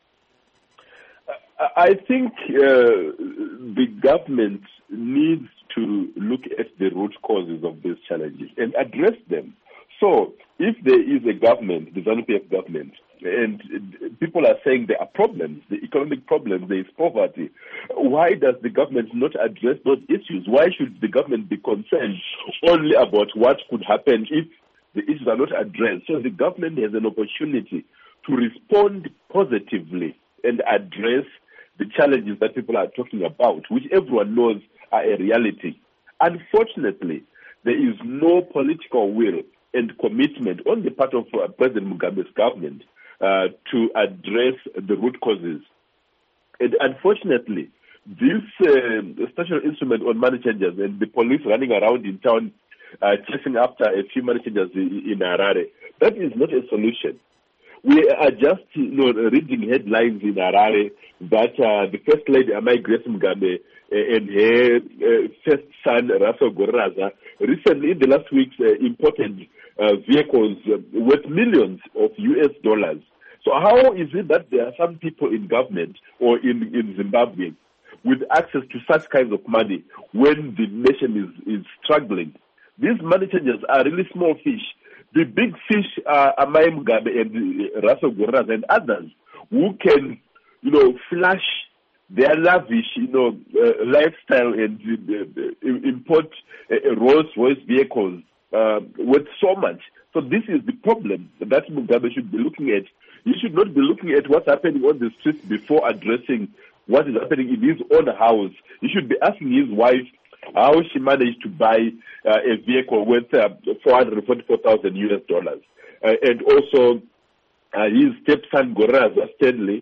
I think the government needs to look at the root causes of these challenges and address them. So if there is a government, the ZANU-PF government, and people are saying there are problems, the economic problems, there is poverty, why does the government not address those issues? Why should the government be concerned only about what could happen if the issues are not addressed? So the government has an opportunity to respond positively and address the challenges that people are talking about, which everyone knows are a reality. Unfortunately, there is no political will and commitment on the part of President Mugabe's government to address the root causes. And unfortunately, this statutory instrument on money changers and the police running around in town chasing after a few money changers in Harare, that is not a solution. We are just reading headlines in Harare that the First Lady, Amai Grace Mugabe, and her first son, Rafael Goraza, recently in the last weeks imported vehicles worth millions of US dollars. So how is it that there are some people in government or in Zimbabwe with access to such kinds of money when the nation is struggling? These money changers are really small fish. The big fish are Amai Mugabe and Rafael Goraza and others who can, flash their lavish, lifestyle and import Rolls-Royce vehicles with so much. So this is the problem that Mugabe should be looking at. He should not be looking at what's happening on the streets before addressing what is happening in his own house. He should be asking his wife, how she managed to buy a vehicle worth $444,000 US, and also his stepson Goraza Stanley,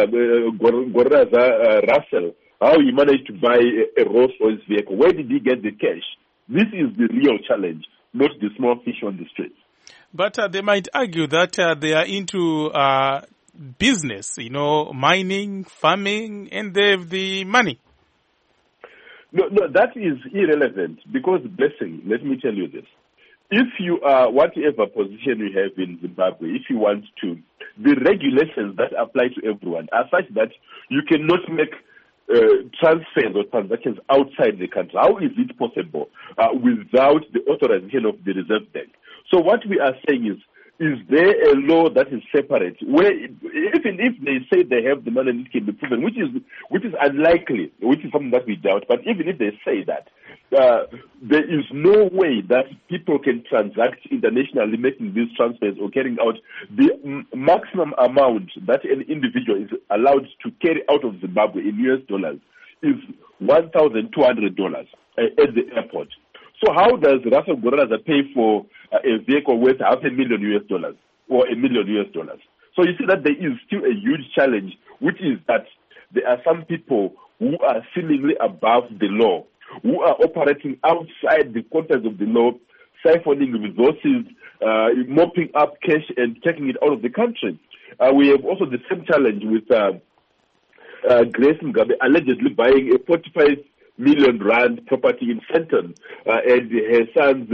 Goraza Russell, how he managed to buy a Rolls-Royce vehicle. Where did he get the cash? This is the real challenge, not the small fish on the streets. But they might argue that they are into business, mining, farming, and they have the money. No, that is irrelevant because, blessing, let me tell you this. If you are, whatever position you have in Zimbabwe, if you want to, the regulations that apply to everyone are such that you cannot make transfers or transactions outside the country. How is it possible without the authorization of the Reserve Bank? So what we are saying is there a law that is separate, where even if they say they have the money and it can be proven, which is unlikely, which is something that we doubt, but even if they say that, there is no way that people can transact internationally making these transfers or carrying out the maximum amount that an individual is allowed to carry out of Zimbabwe in US dollars is $1,200 at the airport. So how does Russell Goraza pay for a vehicle worth $500,000 US or $1 million US? So you see that there is still a huge challenge, which is that there are some people who are seemingly above the law, who are operating outside the context of the law, siphoning resources, mopping up cash and taking it out of the country. We have also the same challenge with Grace Mugabe allegedly buying a 45 million rand property in Fenton, and her sons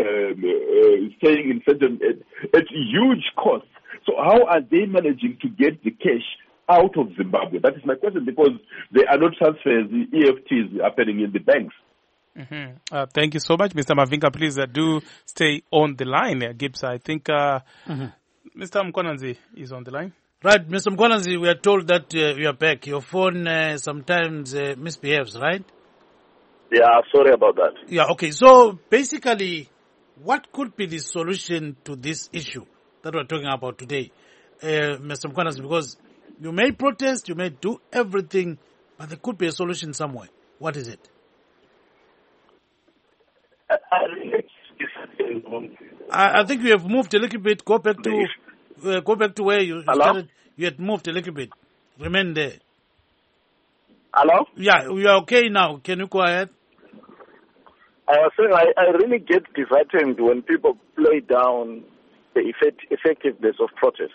staying in Fenton at huge cost. So how are they managing to get the cash out of Zimbabwe? That is my question, because there are no transfers, the EFTs happening in the banks. Mm-hmm. Thank you so much, Mr. Mavinga. Please do stay on the line, Gibbs. I think Mr. Mkonanzi is on the line. Right, Mr. Mkonanzi, we are told that you are back. Your phone sometimes misbehaves, right? Yeah, sorry about that. Yeah, okay. So basically, what could be the solution to this issue that we're talking about today, Mr. Mkonanzi? Because you may protest, you may do everything, but there could be a solution somewhere. What is it? I think you have moved a little bit. Go back to where you started. You had moved a little bit. Remain there. Hello? Yeah, we are okay now. Can you go ahead? I was saying I really get disheartened when people play down the effectiveness of protests.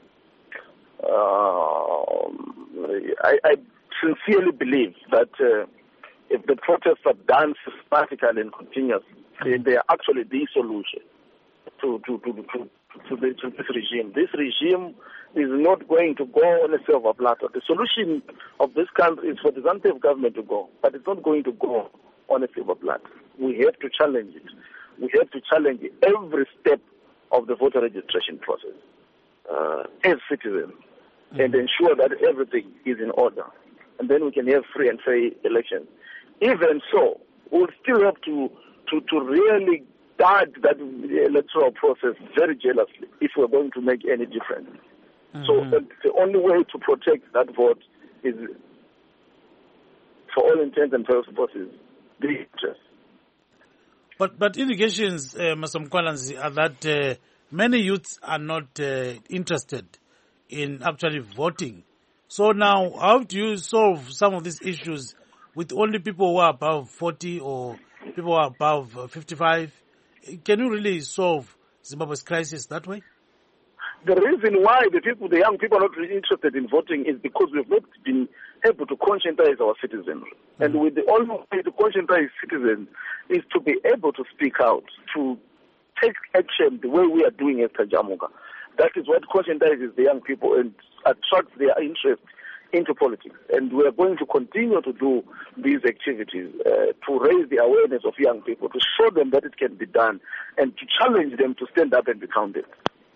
I sincerely believe that if the protests are done systematically and continuously, they are actually the solution to this regime. This regime is not going to go on a silver platter. The solution of this country is for the ZANU-PF government to go, but it's not going to go on a silver platter. We have to challenge it. We have to challenge every step of the voter registration process as citizens and ensure that everything is in order. And then we can have free and fair elections. Even so, we'll still have to really guard that electoral process very jealously if we're going to make any difference. So the only way to protect that vote is, for all intents and purposes, the interest. But indications, Mr. Mkonanzi, are that many youths are not interested in actually voting. So now, how do you solve some of these issues with only people who are above 40 or people who are above 55? Can you really solve Zimbabwe's crisis that way? The reason why the young people are not really interested in voting is because we've not been able to conscientize our citizens. And with the only way to conscientize citizens is to be able to speak out, to take action the way we are doing at Tajamuka. That is what conscientizes the young people and attracts their interest into politics. And we are going to continue to do these activities to raise the awareness of young people, to show them that it can be done, and to challenge them to stand up and be counted.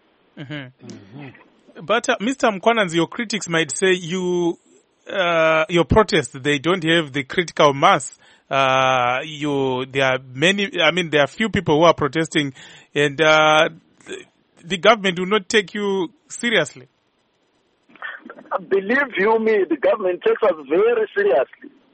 But Mr. Mkonanzi, your critics might say your protest, they don't have the critical mass. There are few people who are protesting, and the government will not take you seriously. Believe you me, the government takes us very seriously.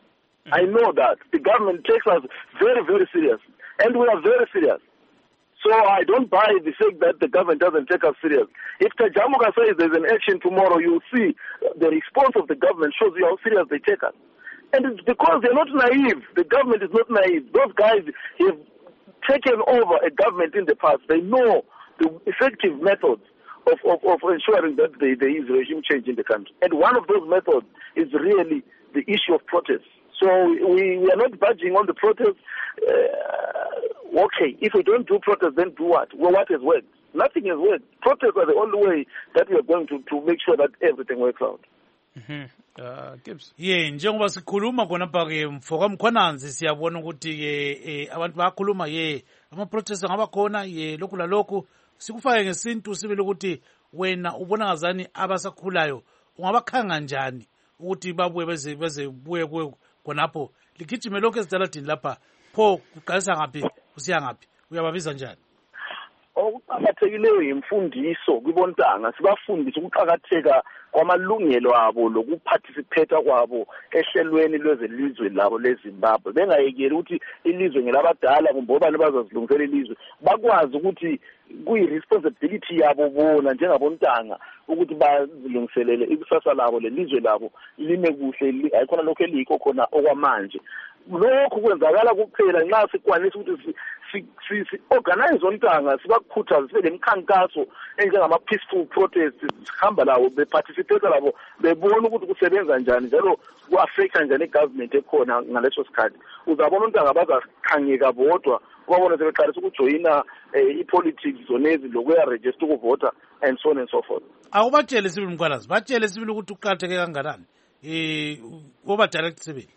I know that. The government takes us very, very serious. And we are very serious. So I don't buy the fact that the government doesn't take us serious. If Tajamuka says there's an action tomorrow, you'll see the response of the government shows you how serious they take us. And it's because they're not naive. The government is not naive. Those guys have taken over a government in the past. They know the effective methods of ensuring that there is regime change in the country. And one of those methods is really the issue of protest. So we are not budging on the protest. Okay, if we don't do protest, then do what? Well, what has worked? Nothing has worked. Protests are the only way that we are going to make sure that everything works out. Gibbs. Njengoba sikhuluma khonapha ke mfoka mkhonanzi siyabona ukuthi ke abantu bayakhuluma ama protests ngaba khona lokhu lalokhu sikufake ngesintu sibile ukuthi wena ubona ngazani abasakhulayo ungabakhanga njani ukuthi babuye beze buye khonapho ligijime lokho ezidaladini lapha pho kuqalisa ngaphi kusiya ngaphi uyababiza njani? Okuqakathekileyo yimfundiso kwibontanga, sibafundise ukuqakatheka kwamalungelo abo lokuphathisipheta kwabo ehlelweni lwezelizwe labo leZimbabwe. Bengayekeli ukuthi ilizwe ngelabadala kumbe obani bazazilungisela ilizwe, bakwazi ukuthi kuyi-responsibility yabo bona njengabontanga ukuthi bazilungiselele ikusasa labo lelizwe labo lime kuhle, ayikhona lokho elikho khona okwamanje. Lokhu kwenzakala kuphela nxa sikwanisa ukuthi si-organize ontanga, sibakhuthaze, sibe lemikhankaso enjengama-peaceful protests, sihamba labo, beparticipate labo, bebona ukuthi kusebenza njani njalo ku-affecta njani i-government ekhona ngaleso sikhathi. Uzabona ontanga bazakhangeka bodwa, ubabona sebeqalisa ukujoyina i-politics zonezi lokuya-register ukuvota and so on and so forth. Awubatshele sibili mkwalazi, batshele sibili ukuthi uqakatheke kanganani oba-direct sibili.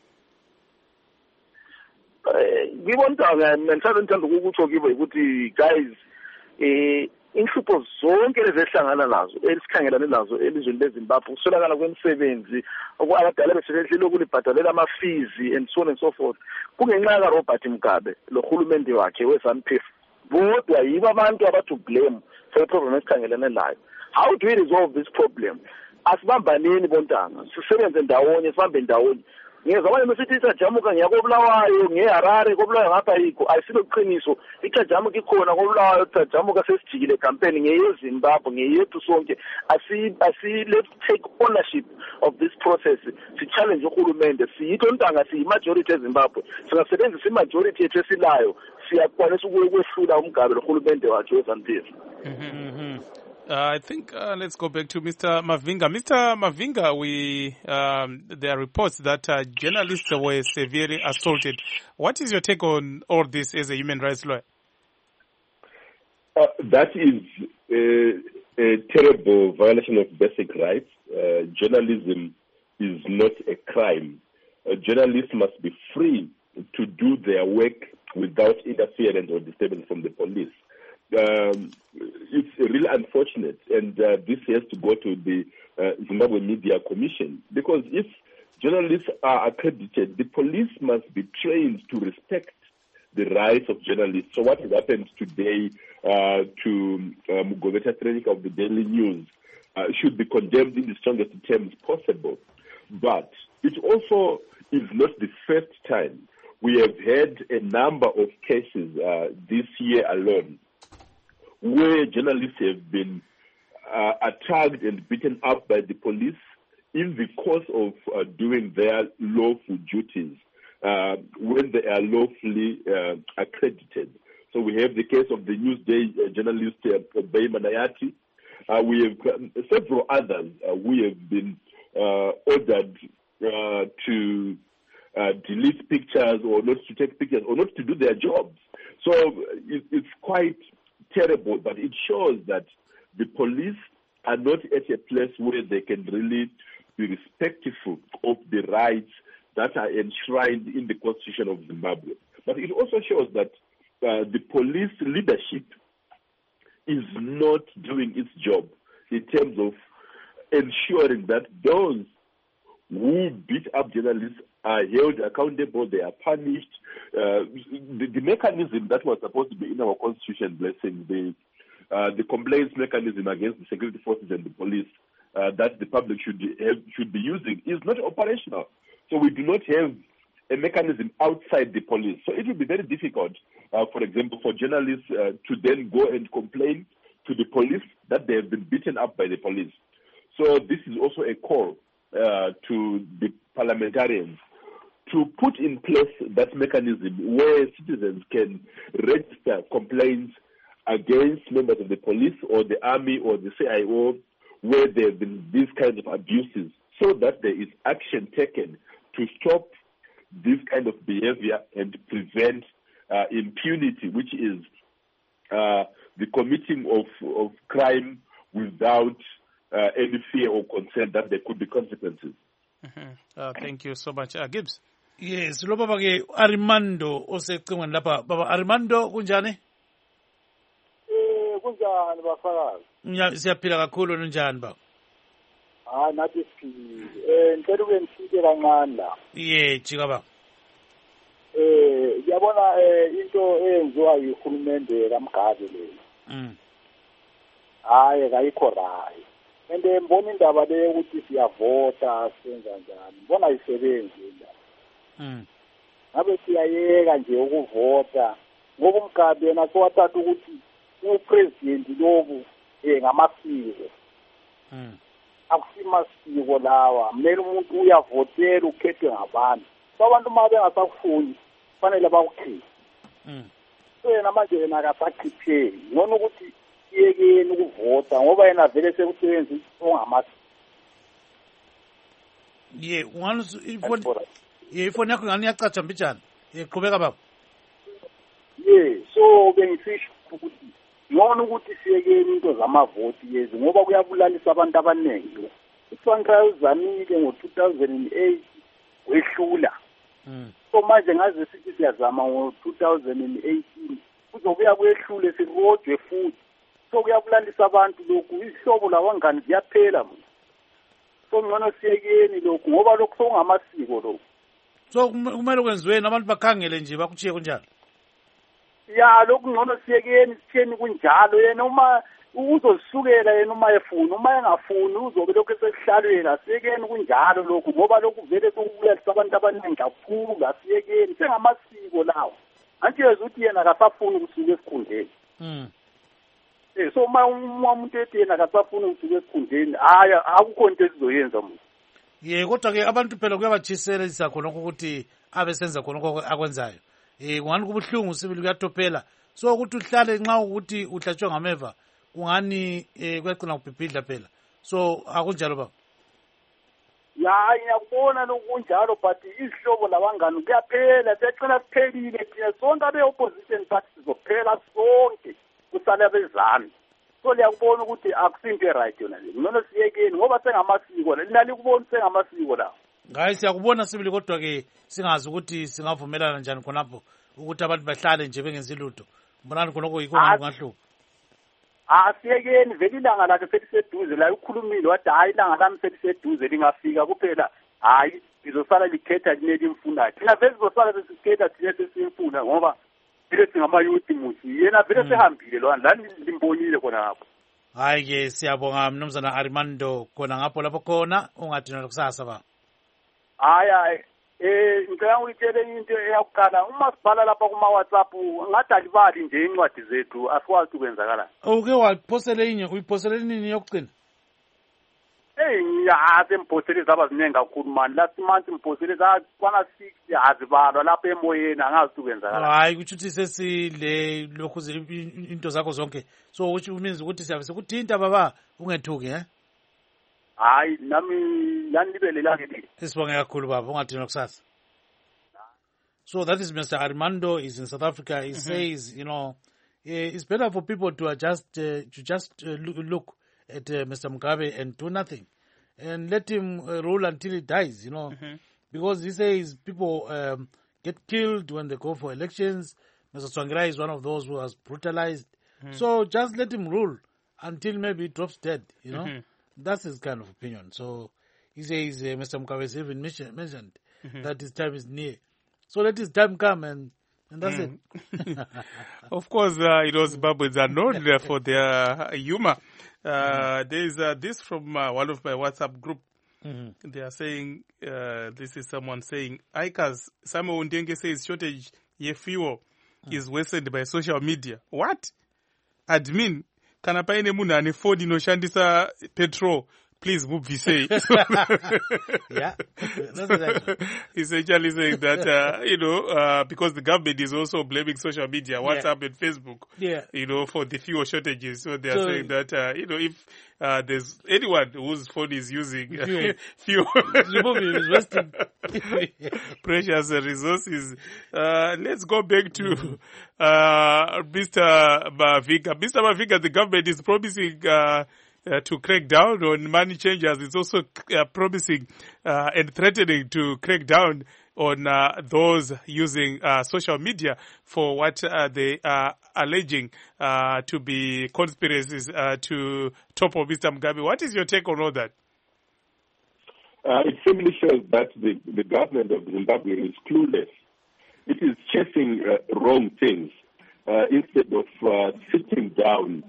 Ngibontanga ngithanda ukukutsho kibo ukuthi guys inhlupho zonke lezehlangana nazo esikhangelane nazo elizweni leZimbabwe, ukuswelakala kwemisebenzi, abadala besehlele ukulibhadalela ama-fees and so on and so forth, kungenxa kaRobert Mugabe lo hulumende wakhe we-ZANU-PF. Bodwa yibo abantu abathi blame for the problem esikhangelane nayo. How do we resolve this problem? Asibambaneni bontanga, sisebenze ndawonye, sibambe ndawonye. Ngiyazabona mesithi iTajamuka ngiyakobulawayo ngeHarare kobulawayo ngapha yikho ayisilo iqiniso. iTajamuka ikhona kobulawayo, iTajamuka sesijikile campaign ngeyeZimbabwe ngeyethu sonke. Let's take ownership of this process. Si-challenge uhulumende, siyitho ntanga siyi-majority eZimbabwe, singasebenzisa i-majority yethu esilayo, siyakwanisa ukwehlula uMugabe nohulumende wakhe we-ZANU-PF. I think let's go back to Mr. Mavinga. Mr. Mavinga, there are reports that journalists were severely assaulted. What is your take on all this as a human rights lawyer? That is a terrible violation of basic rights. Journalism is not a crime. Journalists must be free to do their work without interference or disturbance from the police. It's really unfortunate, and this has to go to the Zimbabwe Media Commission, because if journalists are accredited, the police must be trained to respect the rights of journalists. So what has happened today to Mugobeta Training of the Daily News should be condemned in the strongest terms possible. But it also is not the first time. We have had a number of cases this year alone where journalists have been attacked and beaten up by the police in the course of doing their lawful duties when they are lawfully accredited. So we have the case of the Newsday journalist Obey Manayati. We have several others who have been ordered to delete pictures or not to take pictures or not to do their jobs. So it's quite terrible, but it shows that the police are not at a place where they can really be respectful of the rights that are enshrined in the Constitution of Zimbabwe. But it also shows that the police leadership is not doing its job in terms of ensuring that those who beat up journalists are held accountable, they are punished. The mechanism that was supposed to be in our constitution, blessing, the complaints mechanism against the security forces and the police that the public should be using is not operational. So we do not have a mechanism outside the police. So it will be very difficult, for example, for journalists to then go and complain to the police that they have been beaten up by the police. So this is also a call to the parliamentarians to put in place that mechanism where citizens can register complaints against members of the police or the army or the CIO where there have been these kinds of abuses, so that there is action taken to stop this kind of behavior and prevent impunity, which is the committing of crime without any fear or concern that there could be consequences. Thank you so much. Gibbs. Yes, lo baba ke Armando osecingweni lapha. Baba Armando kunjani? Kunjani bafakazi? Siyaphila kakhulu njani baba? Nathi siphile. Ngicela ukungifike kancane la. Jika baba. Ngiyabona into eyenziwa yihulumende kaMgabe le. Hayi kayikho right. Ende mbona indaba le ukuthi siyavota senza njani. Mbona isebenzi la. Ngabe siyayeka nje ukuvota ngoba uMgabe yena sowathatha ukuthi upresident lobu ngamasiko. Akusimasiko lawa. Kumele umuntu uyavotela ukhethwe ngabantu. So abantu uma bengasakufuni kufanele bakukhethe. So yena manje yena akasakhiphe. Ngona ukuthi iyekeni ukuvota ngoba yena vele sekusebenza ongamasiko. Ifoni yakho ngani yacaca mbijana. Qhubeka baba. So bengifisha ukuthi ngona ukuthi siyekeni into zamavoti yezi ngoba kuyabulalisa abantu abaningi. uSandra uzamile ngo2008 wehlula. So manje ngaze sithi siyazama ngo2018 kuzobuya kwehlule sirojwe futhi. So kuyabulalisa abantu lokhu ihlobo lawangani ziyaphela manje. So ngcono siyekeni lokhu ngoba lokhu sokungamasiko lokhu. So kumele kwenziweni abantu bakhangele nje bakuchiye kunjalo. Lokhu ngcono siyekeni sitheni kunjalo yena uma uzosukela yena uma efuna uma engafuni uzobe lokho esehlalweni asiyekeni kunjalo lokhu ngoba lokhu vele sokubulalisa abantu abaningi kakhulu asiyekeni sengamasiko lawo. Anti yezwa ukuthi yena akasafuni ukusuka esikhundleni. So uma umuntu ethi yena akasafuni ukusuka esikhundleni akukho into esizoyenza manje. Kodwa ke abantu phela kuyabatshiselisa khona ukuthi abesenza khona akwenzayo. Kungani kubuhlungu sibili kuyatophela. So ukuthi uhlale nxa ukuthi uhlatshwe ngameva kungani kuyaqina kubhibhidla phela. So akunjalo baba. Ngiyakubona lokunjalo but isihlobo labangani kuyaphela siyaqina siphelile thina sonke abe-opposition party sizophela sonke kusale abezami. So liyakubona ukuthi akusinto right yona le. Ngcono siyekeni ngoba sengamasiko la. Lina likubona sengamasiko la. Ngayi siyakubona sibili kodwa ke singazi ukuthi singavumelana njani khonapho ukuthi abantu bahlale nje bengenzi lutho. Mbonani khonoko yikho ngahluka. Siyekeni vele ilanga lakhe seliseduze la ukhulumile wathi hayi ilanga lami seliseduze lingafika kuphela hayi lizosala likhetha lineli imfunayo. Thina vele sizosala sesikhetha thina sesimfuna ngoba vele singamayuthi musi yena vele sehambile lwana la limbonile khona ngapho. Hayi ke siyabonga mnumzana Armando khona ngapho lapho khona ungathi kusasa ba. Hayi ngicela ngitshele into eyakuqala uma sibhala lapha kuma WhatsApp ngathi alibali nje incwadi zethu asikwazi ukwenzakala. Uke waphosele inye uyiphosele nini yokugcina? Imphosele zaba ziningi kakhulu mani last month imphosele zakwana 6 azibalwa lapha emoyeni angazi ukwenzakala. Hayi kuthi uthi sesile lokhu into zakho zonke so which means ukuthi siyabe sekuthinta baba ungethuki hayi nami lanibele ngeli. Sisibonge kakhulu baba ungathi nokusasa. So that is Mr. Armando. He's in South Africa. He says, it's better for people to just look at Mr. Mugabe and do nothing and let him rule until he dies, because he says people get killed when they go for elections. Mr. Tsvangirai is one of those who was brutalized. So just let him rule until maybe he drops dead, That's his kind of opinion. So he says Mr. Mugabe has even mentioned that his time is near. So let his time come and that's it. Of course, Zimbabweans are known for their humor. There is this from one of my WhatsApp group. They are saying, this is someone saying, Icas, Samuel Ndenge says shortage ye fuel is worsened by social media. What? Admin, kana paine munhu ane Ford inoshandisa petrol, please mubvise. Yeah, that's exactly. He's actually saying that, because the government is also blaming social media, WhatsApp and Facebook, for the fuel shortages. So they are saying that, if there's anyone whose phone is using fuel, precious resources. Let's go back to Mr. Maviga. Mr. Maviga, the government is promising to crack down on money changers. It's also promising and threatening to crack down on those using social media for what they are alleging to be conspiracies to topple Mr. Mugabe. What is your take on all that? It simply shows that the government of Zimbabwe is clueless. It is chasing wrong things instead of sitting down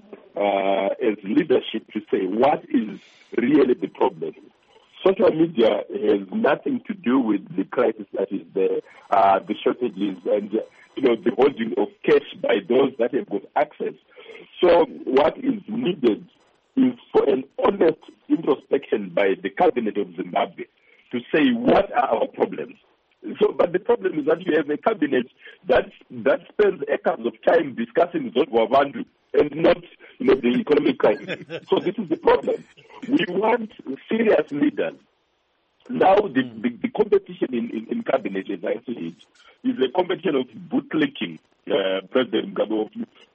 as leadership to say what is really the problem. Social media has nothing to do with the crisis that is there, the shortages and the holding of cash by those that have got access. So what is needed is for an honest introspection by the cabinet of Zimbabwe to say what are our problems. So, but the problem is that you have a cabinet that spends acres of time discussing Zodwavandu and not the economic crisis. So this is the problem. We want serious leaders. Now the competition in cabinet, as I see it, is a competition of bootlicking President Mugabe,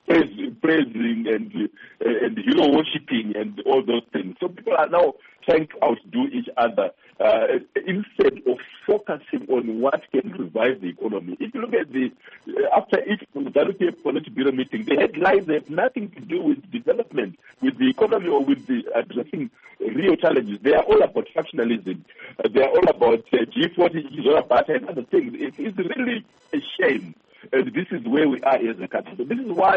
praising and worshipping and all those things. So people are now trying to outdo each other instead of focusing on what can revive the economy. If you look at after each ZANU-PF Politburo meeting, the headlines have nothing to do with development, with the economy, or with addressing real challenges. They are all about factionalism. They are all about G40, which is all about and other things. It's really a shame. And this is where we are as a country. So this is why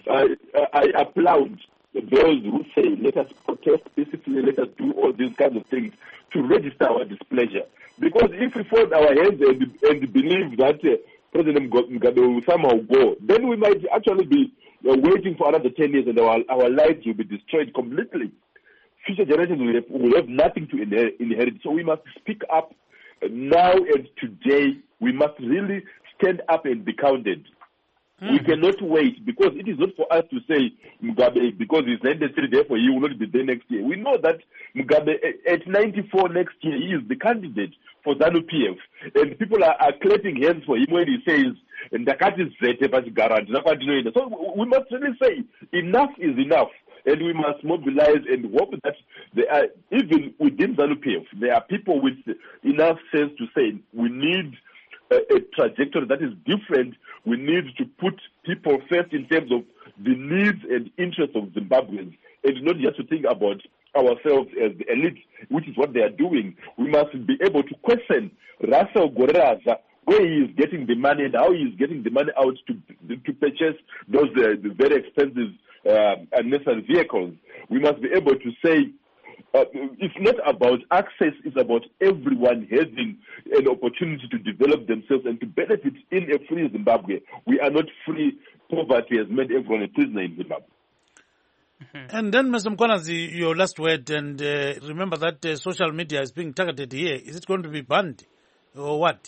I applaud those who say, let us protest peacefully, let us do all these kinds of things to register our displeasure. Because if we fold our hands and believe that President Mugabe will somehow go, then we might actually be waiting for another 10 years and our lives will be destroyed completely. Future generations will have nothing to inherit. So we must speak up now and today. We must really stand up and be counted. We cannot wait, because it is not for us to say Mugabe, because he's 93, therefore he will not be there next year. We know that Mugabe, at 94 next year, he is the candidate for ZANU-PF. And people are clapping hands for him when he says, Ndakati Zete Pasigarant. So we must really say, enough is enough. And we must mobilize and hope that there are, even within ZANU-PF, there are people with enough sense to say, we need a trajectory that is different. We need to put people first in terms of the needs and interests of Zimbabweans, and not just to think about ourselves as the elite, which is what they are doing. We must be able to question Russell Goreraza, where he is getting the money and how he is getting the money out to purchase those the very expensive unnecessary vehicles. We must be able to say, it's not about access, it's about everyone having an opportunity to develop themselves and to benefit in a free Zimbabwe. We are not free. Poverty has made everyone a prisoner in Zimbabwe. And then, Mr. Mkonazi, your last word, and remember that social media is being targeted here. Is it going to be banned or what,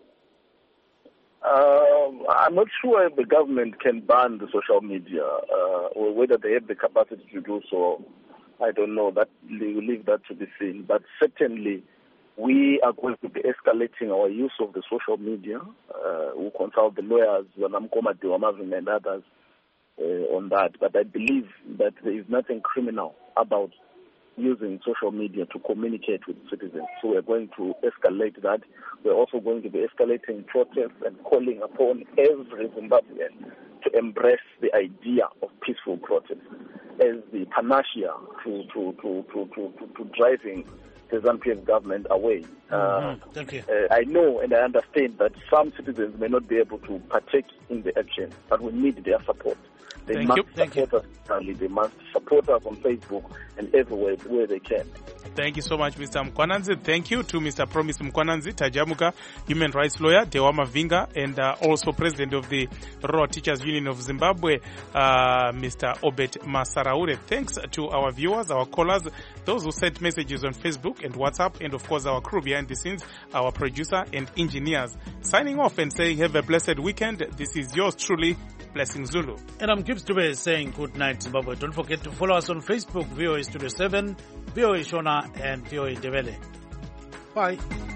I'm not sure if the government can ban the social media or whether they have the capacity to do so. I don't know. That we will leave that to be seen. But certainly, we are going to be escalating our use of the social media. We'll consult the lawyers, Wanamkoma Diwamavin and others on that. But I believe that there is nothing criminal about using social media to communicate with citizens. So we're going to escalate that. We're also going to be escalating protests and calling upon every Zimbabwean to embrace the idea of peaceful protest as the panacea to driving the ZANU-PF government away. Thank you. I know and I understand that some citizens may not be able to partake in the action, but we need their support. They must support us. They must support us on Facebook and everywhere where they can. Thank you so much, Mr. Mkwananzi. Thank you to Mr. Promise Mkwananzi Tajamuka, human rights lawyer, Dewa Mavinga, and also president of the Rural Teachers Union of Zimbabwe, Mr. Obet Masaraure. Thanks to our viewers, our callers, those who sent messages on Facebook and WhatsApp, and of course our crew behind the scenes, our producer and engineers. Signing off and saying have a blessed weekend. This is yours truly, Blessing Zulu. And I'm Gibbs Dube saying good night, Zimbabwe. Don't forget to follow us on Facebook, VOA Studio 7, VOA Shona, and VOA Ndebele. Bye.